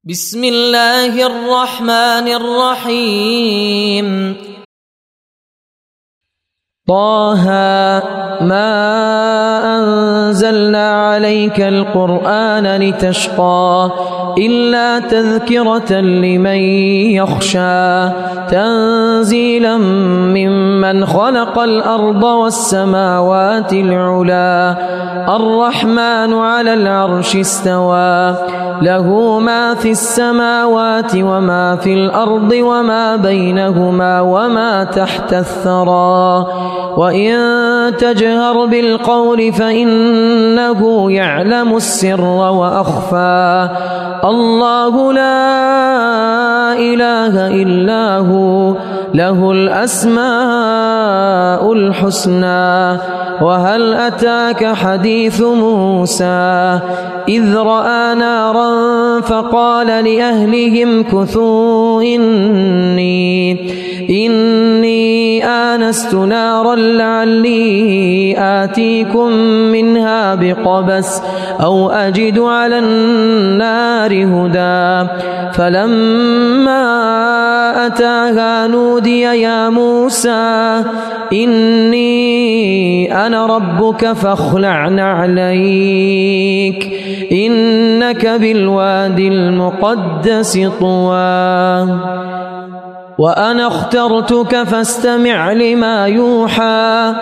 بسم الله الرحمن الرحيم طه ما أنزلنا عليك القرآن لتشقى إلا تذكرة لمن يخشى تنزيلا ممن خلق الأرض والسماوات العلا الرحمن على العرش استوى له ما في السماوات وما في الأرض وما بينهما وما تحت الثرى وإن تجهر بالقول فإنه يعلم السر وأخفى الله لا إله إلا هو له الأسماء الحسنى وهل أتاك حديث موسى إذ رأى نارا فقال لأهلهم كثوا إني آنست نارا لعلي آتيكم منها بقبس أو أجد على النار هدى فلما أتاها نودي يا موسى إني أنا ربك فاخلع نعليك إنك بالوادي المقدس طوى وأنا اخترتك فاستمع لما يوحى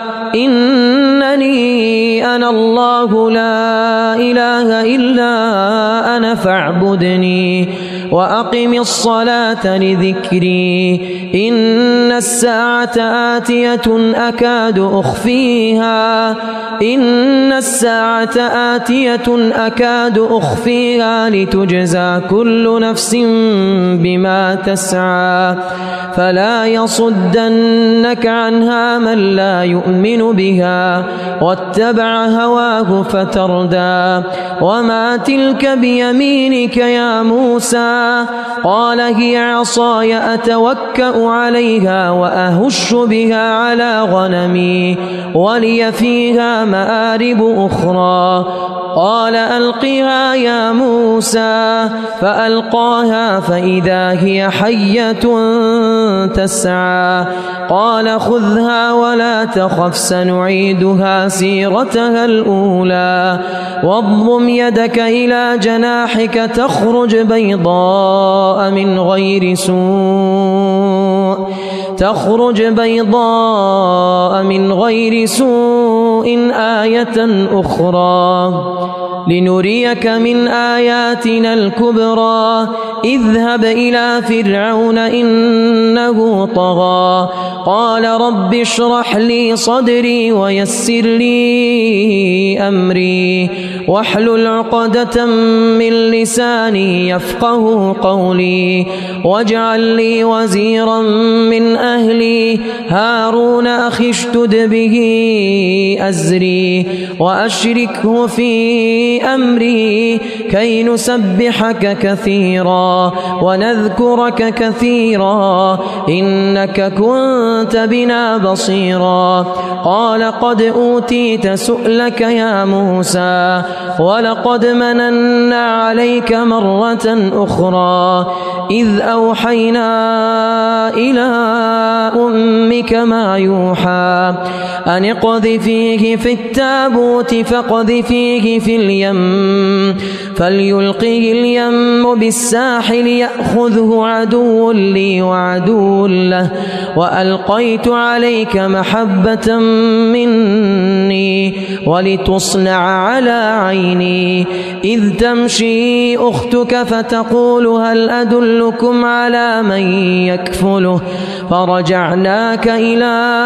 إنني أنا الله لا إله إلا أنا فاعبدني وأقم الصلاة لذكري إن الساعة آتية أكاد أخفيها لتجزى كل نفس بما تسعى فلا يصدنك عنها من لا يؤمن بها واتبع هواه فتردى وما تلك بيمينك يا موسى قال هي عصاي أتوكأ عليها وأهش بها على غنمي ولي فيها مآرب أخرى قال ألقها يا موسى فألقاها فإذا هي حية تسعى قال خذها ولا تخف سنعيدها سيرتها الأولى واضم يدك إلى جناحك تخرج بيضاء من غير سوء آية أخرى لنريك من آياتنا الكبرى اذهب إلى فرعون إنه طغى قال رب اشرح لي صدري ويسر لي أمري واحلل عقدة من لساني يفقه قولي واجعل لي وزيرا من أهلي هارون أخي اشدد به أزري وأشركه في أمري كي نسبحك كثيرا ونذكرك كثيرا إنك كنت بنا بصيرا قال قد أوتيت سؤلك يا موسى ولقد مننا عليك مرة أخرى إذ أوحينا إلى أمك ما يوحى أن اقذفيه في التابوت فاقذفيه في اليم فليلقه اليم بالساحل يأخذه عدو لي وعدو له وألقيت عليك محبة مني ولتصنع على عيني إذ تمشي أختك فتقول هل أدلكم على من يكفله فرجعناك إلى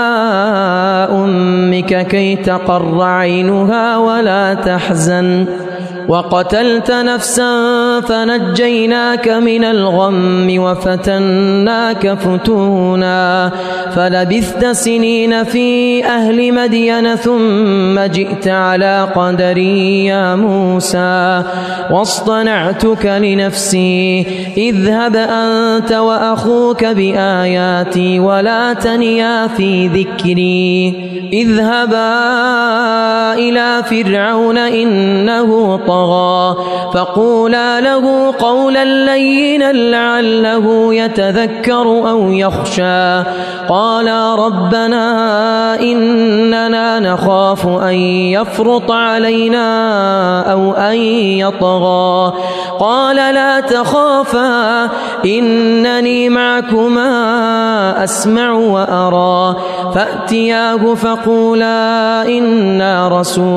أمك كي تقر عينها ولا تحزن وقتلت نفسا فنجيناك من الغم وفتناك فتونا فلبثت سنين في أهل مدين ثم جئت على قدري يا موسى واصطنعتك لنفسي اذهب أنت وأخوك بآياتي ولا تنيا في ذكري اذهبا إلى فرعون إنه طغى فقولا له قولا لينا لعله يتذكر أو يخشى قالا ربنا إننا نخاف أن يفرط علينا أو أن يطغى قال لا تخافا إنني معكما أسمع وأرى فأتياه فقولا إنا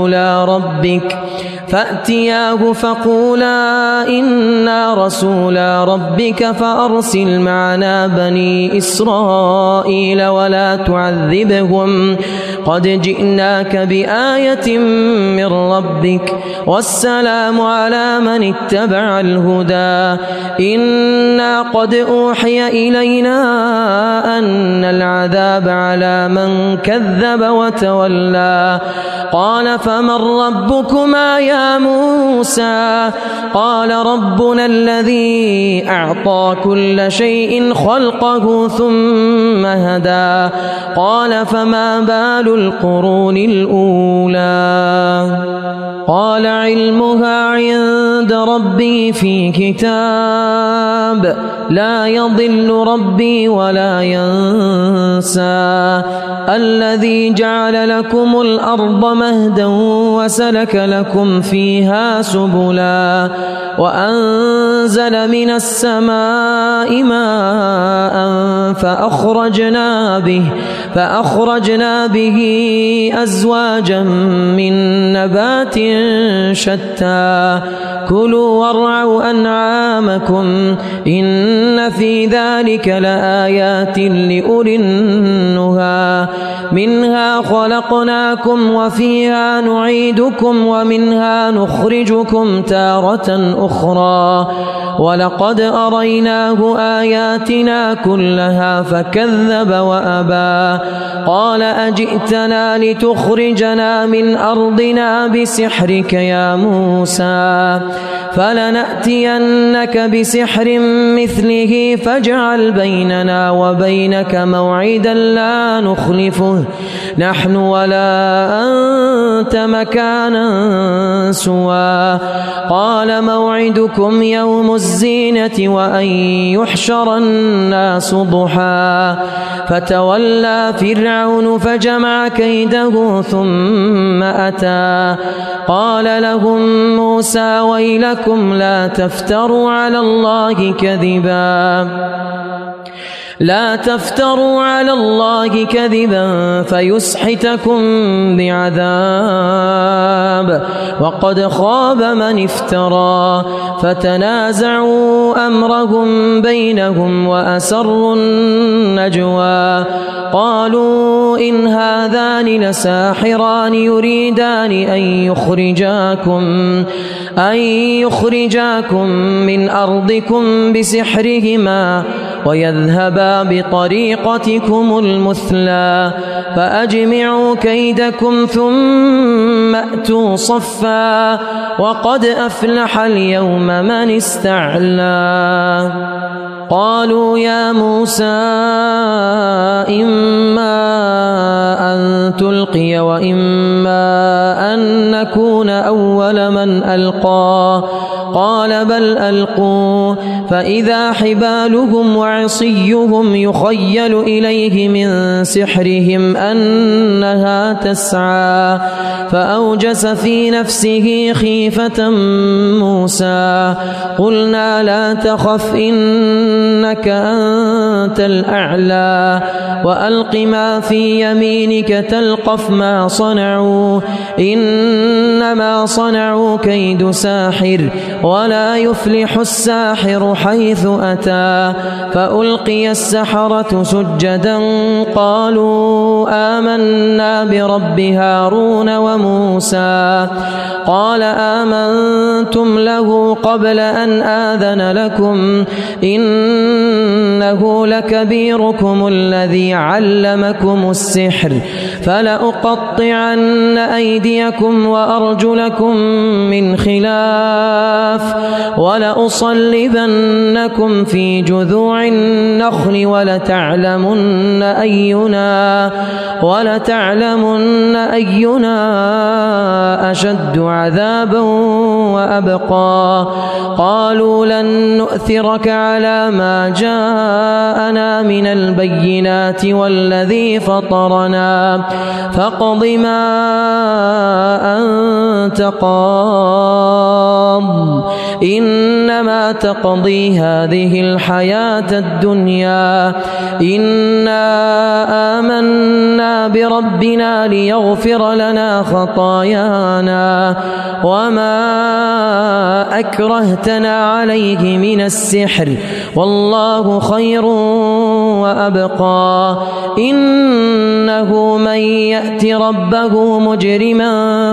رسولا ربك فأرسل معنا بني إسرائيل ولا تعذبهم قد جئناك بآية من ربك والسلام على من اتبع الهدى إنا قد أوحي إلينا أن العذاب على من كذب وتولى قال فمن ربكما يا موسى قال ربنا الذي أعطى كل شيء خلقه ثم هدى قال فما بال القرون الأولى قال علمها عند ربي في كتاب لا يضل ربي ولا ينسى الذي جعل لكم الأرض مهدا وسلك لكم فيها سبلا وأنزل من السماء ماء فأخرجنا به أزواجا من نبات شتى كلوا وارعوا أنعامكم إن في ذلك لآيات لأولي النهى منها خلقناكم وفيها نعيدكم ومنها نخرجكم تارة أخرى ولقد أريناه آياتنا كلها فكذب وأبى قال أجئتنا لتخرجنا من أرضنا بسحرك يا موسى فلنأتينك بسحر مثله فاجعل بيننا وبينك موعدا لا نخلفه نحن ولا أنت مكانا سوى قال موعدكم يوم الزينة وأن يحشر الناس ضحى فتولى فرعون فجمع كيده ثم أتى قال لهم موسى ويلكم لا تفتروا على الله كذبا فيسحتكم بعذاب وقد خاب من افترى فتنازعوا أمرهم بينهم وأسروا النجوى قالوا إن هذان لساحران يريدان أن يخرجاكم من أرضكم بسحرهما ويذهبا بطريقتكم المثلى فأجمعوا كيدكم ثم أتوا صفا وقد أفلح اليوم من استعلى قالوا يا موسى إما أن تلقي وإما أن نكون أول من ألقى قال بل ألقوا فإذا حبالهم وعصيهم يخيل إليه من سحرهم أنها تسعى فأوجس في نفسه خيفة موسى قلنا لا تخف إنك أنت الأعلى وألق ما في يمينك تلقف ما صنعوا إنما صنعوا كيد ساحر ولا يفلح الساحر حيث أتى فألقي السحرة سجدا قالوا آمنا برب هارون وموسى قال آمنتم له قبل أن آذن لكم إنه لكبيركم الذي علمكم السحر فلأقطعن أيديكم وأرجلكم من خلاف ولأصلبنكم في جذوع النخل ولتعلمن أينا أشد عذابا وأبقى. قالوا لن نؤثرك على ما جاءنا من البينات والذي فطرنا فاقض ما أنت قاض إنما تقضي هذه الحياة الدنيا إنا آمنا بربنا ليغفر لنا خطايانا وما أكرهتنا عليه من السحر والله خير وأبقى. إنه من يأت ربه مجرما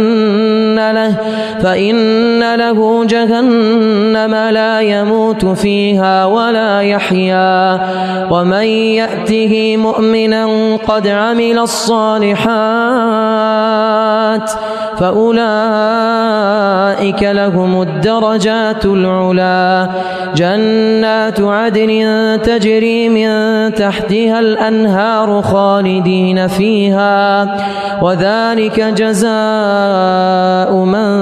فإن له جهنم لا يموت فيها ولا يحيا ومن يأته مؤمنا قد عمل الصالحات فأولئك لهم الدرجات العلا جنات عدن تجري من تحتها الأنهار خالدين فيها وذلك جزاء من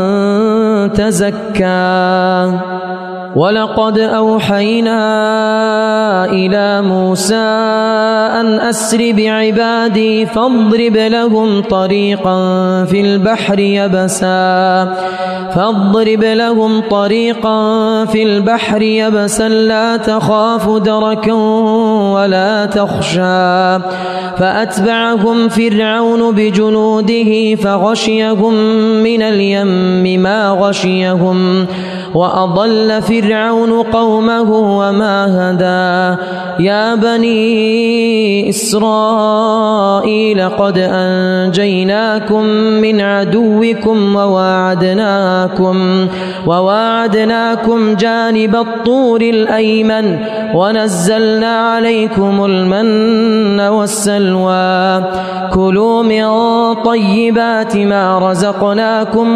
تزكى. ولقد أوحينا إلى موسى أن أسر بعبادي فاضرب لهم طريقا في البحر يبسا لا تخاف دركا ولا تخشى فأتبعهم فرعون بجنوده فغشيهم من اليم ما غشيهم وأضل فرعون قومه وما هدى. يا بني إسرائيل قد أنجيناكم من عدوكم وواعدناكم جانب الطور الأيمن ونزلنا عليكم المن والسلوى كلوا من طيبات ما رزقناكم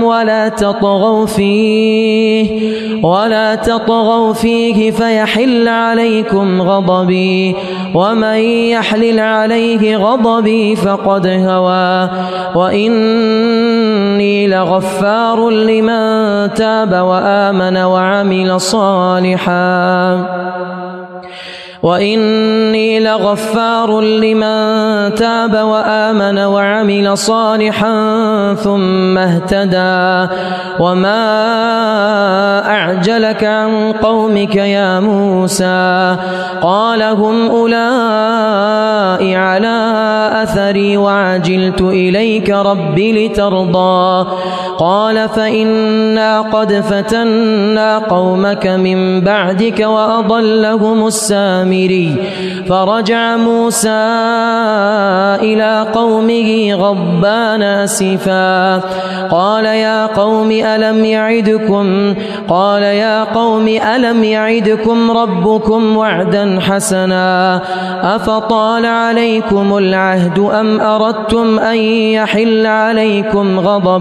ولا تطغوا فيه فيحل عليكم غضبي ومن يحلل عليه غضبي فقد هوى وإني لغفار لمن تاب وآمن وعمل صالحا ثم اهتدى. وما أعجلك عن قومك يا موسى قال هم أولئك على أثري وعجلت إليك ربي لترضى. قال فإنا قد فتنا قومك من بعدك وأضلهم السامري. فرجع موسى إلى قومه غضبان أسفا قال يا قوم ألم يعدكم ربكم وعدا حسنا أفطال عليكم العهد أم أردتم أن يحل عليكم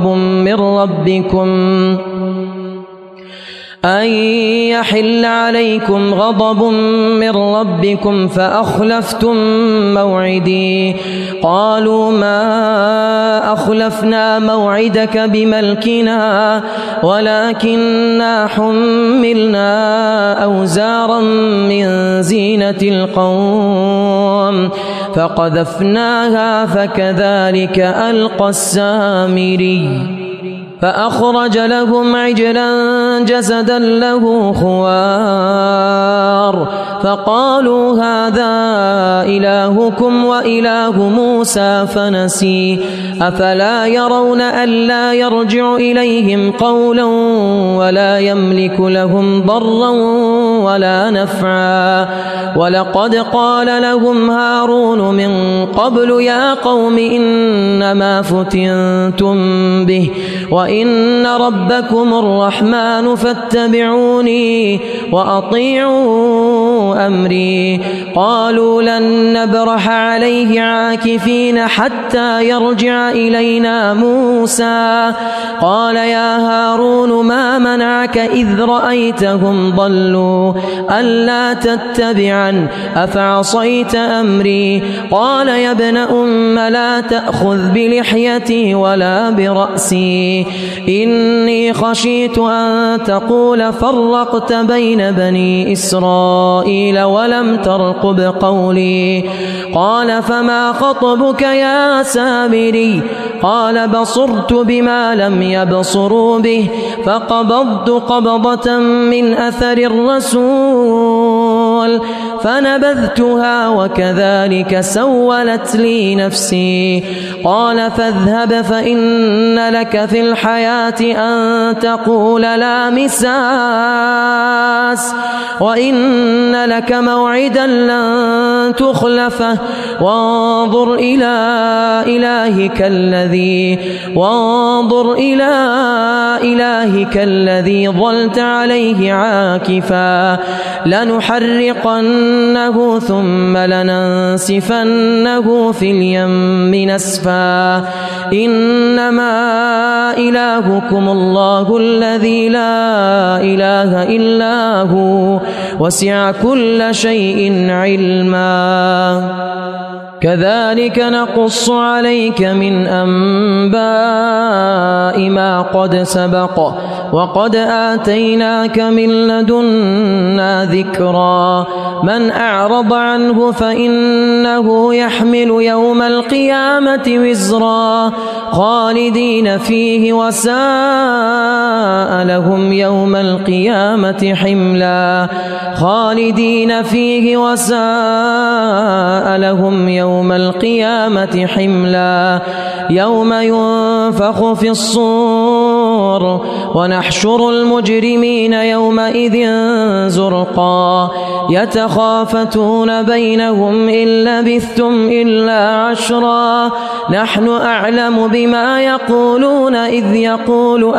غضب من ربكم فأخلفتم موعدي. قالوا ما أخلفنا موعدك بملكنا ولكننا حملنا أوزارا من زينة القوم فقذفناها فكذلك ألقى السامري. فأخرج لهم عجلا جسدا له خوار فقالوا هذا إلهكم وإله موسى فنسي. أفلا يرون ألا يرجع إليهم قولا ولا يملك لهم ضرا ولا نفعا. ولقد قال لهم هارون من قبل يا قوم إنما فتنتم به وإن ربكم الرحمن فاتبعوني وأطيعوا أمري. قالوا لن نبرح عليه عاكفين حتى يرجع إلينا موسى. قال يا هارون ما منعك إذ رأيتهم ضلوا ألا تتبعن أفعصيت أمري. قال يا ابن أم لا تأخذ بلحيتي ولا برأسي إني خشيت أن تقول فرقت بين بني إسرائيل ولم ترقب قولي. قال فما خطبك يا سامري؟ قال بصرت بما لم يبصروا به فقبضت قبضة من أثر الرسول فنبذتها وكذلك سولت لي نفسي. قال فاذهب فإن لك في الحياة أن تقول لا مساس وإن لك موعدا لن تخلفه وانظر إلى إلهك الذي ظلت عليه عاكفا لنحرقنه ثم لننسفنه في اليم نسفا. إنما إلهكم الله الذي لا إله إلا هو وسع كل شيء علما. كذلك نقص عليك من أنباء ما قد سبق وقد آتيناك من لدنا ذكرا. من أعرض عنه فإنه يحمل يوم القيامة وزرا خالدين فيه وساء لهم يوم القيامة حملا. خالدين فيه وساء لهم يوم القيامة حملا. يوم ينفخ في الصور ونحشر المجرمين يومئذ زرقا يتخافتون بينهم إن لبثتم إلا عشرا نحن أعلم بما يقولون إذ يقول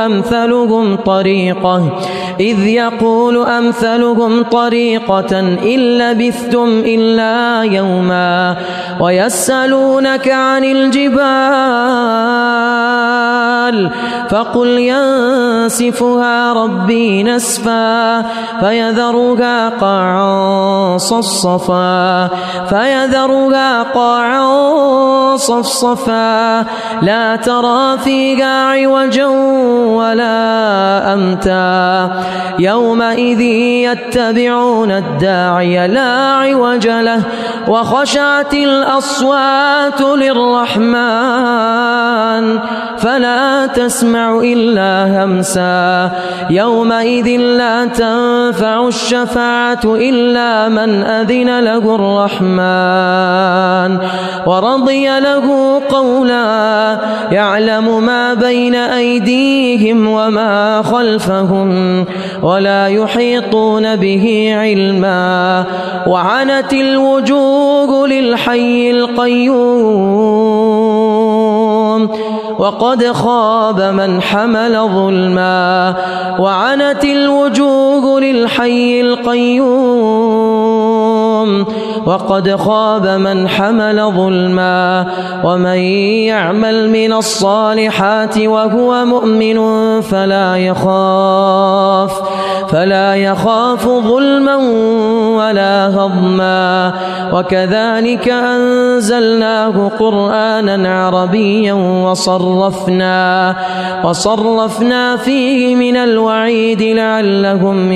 أمثلهم طريقة إن لبثتم إلا يوما. ويسألونك عن الجبال فقل ينسفها ربي نسفا فيذرها قاعا صفصفا لا ترى فيها عوجا ولا أمتا. يومئذ يتبعون الداعي لا عوج له وخشعت الأصوات للرحمن فلا تسمع إلا همسا. يومئذ لا تنفع الشفاعة إلا من أذن له الرحمن ورضي له قولا. يعلم ما بين أيديهم وما خلفهم ولا يحيطون به علما. وعنت الوجوه للحي القيوم وقد خاب من حمل ظلما. وعنت الوجوه للحي القيوم وقد خاب من حمل ظلما. ومن يعمل من الصالحات وهو مؤمن فلا يخاف ظلما ولا هضما. وكذلك أنزلناه قرآنا عربيا وصرفنا فيه من الوعيد لعلهم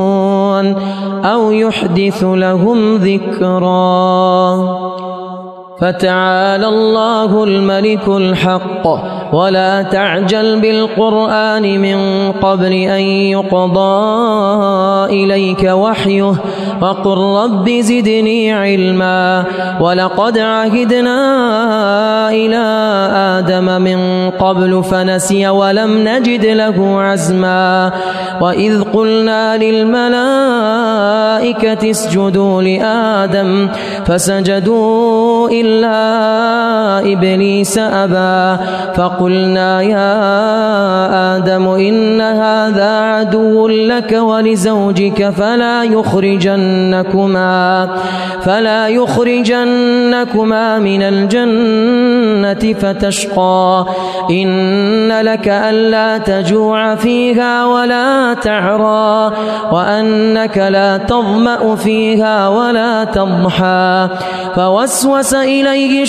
يتقون أو يحدث لهم ذكرا. فتعالى الله الملك الحق ولا تعجل بالقرآن من قبل أن يقضى إليك وحيه وقل رب زدني علما ولقد عهدنا إلى آدم من قبل فنسي ولم نجد له عزما وإذ قلنا للملائكة اسجدوا لآدم فسجدوا إلا إبليس أبى فقلنا يا آدم إن هذا عدو لك ولزوجك فلا يخرجنكما من الجنة فتشقى إن لك ألا تجوع فيها ولا تعرى وأنك لا تظمأ فيها ولا تضحى فوسوس إليه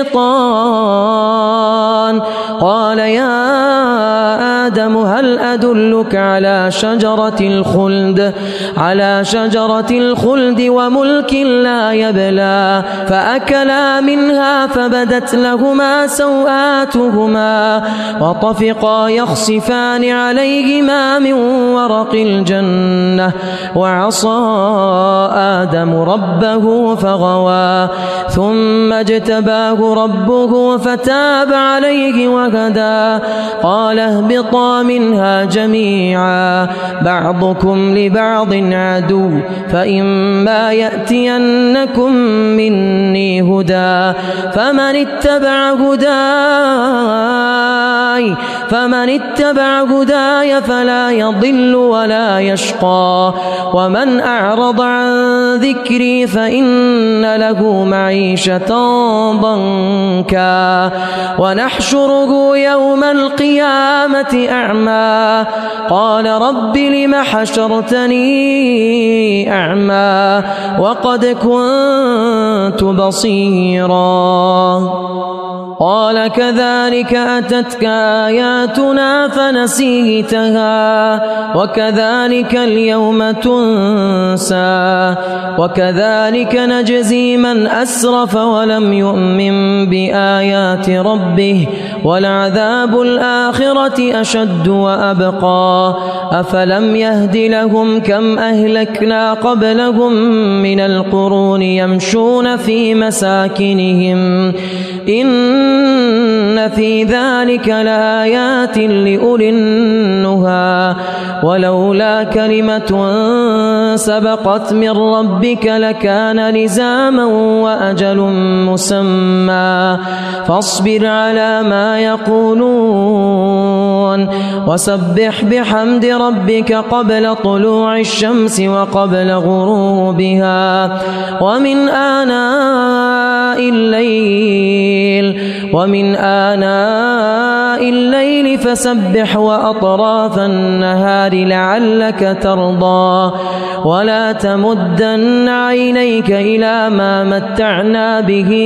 الشيطان قال يا آدم هل أدلك على شجرة الخلد وملك لا يبلى فأكلا منها فبدت لهما سوآتهما وطفقا يخصفان عليهما من ورق الجنة وعصى آدم ربه فغوى ثم اجتباه ربه فتاب عليه وهدى قال اهبطا منها جميعا بعضكم لبعض عدو فإما يأتينكم مني هدى فمن اتبع هداي فلا يضل ولا يشقى ومن أعرض عن ذكري فإن له معيشة ضنكا ونحشره يوم القيامة أعمى قال رب لم حشرتني أعمى وقد كنت بصيرا قال كذلك أتتك آياتنا فنسيتها وكذلك اليوم تنسى وكذلك نجزي من أسرف ولم يؤمن بآيات ربه ولعذاب الآخرة أشد وأبقى أفلم يهد لهم كم أهلكنا قبلهم من القرون يمشون في مساكنهم إن في ذلك لآيات لأولي النهى ولولا كلمة سبقت من ربك لكان لزاما وأجل مسمى فاصبر على ما يقولون وسبح بحمد ربك قبل طلوع الشمس وقبل غروبها ومن آناء الليل فسبح وأطراف النهار لعلك ترضى ولا تمدن عينيك إلى ما متعنا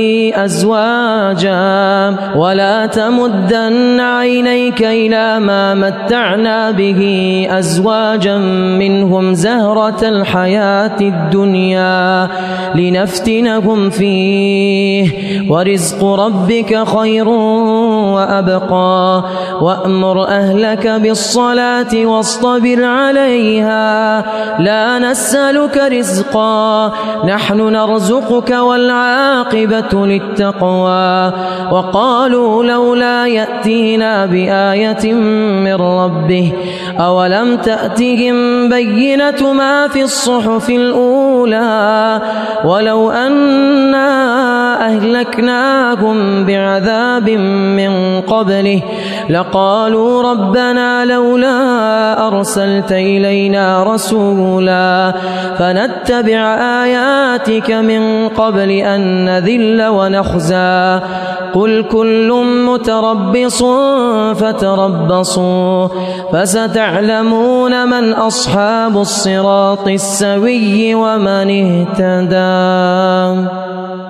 به أزواجا منهم زهرة الحياة الدنيا لنفتنهم فيه ورزق ربك خير وأبقى وأمر أهلك بالصلاة واصطبر عليها لا نسألك رزقا نحن نرزقك والعاقبة للتقوى وقالوا لولا يأتينا بآية من ربه أولم تأتهم بينة ما في الصحف الأولى ولو أنا أهلكناهم بعذاب من قبله لقالوا ربنا لولا أرسلت إلينا رسولا فنتبع آياتك من قبل أن نذل ونخزى قل كل متربص فتربصوا فستعلمون من أصحاب الصراط السوي ومن اهتدى.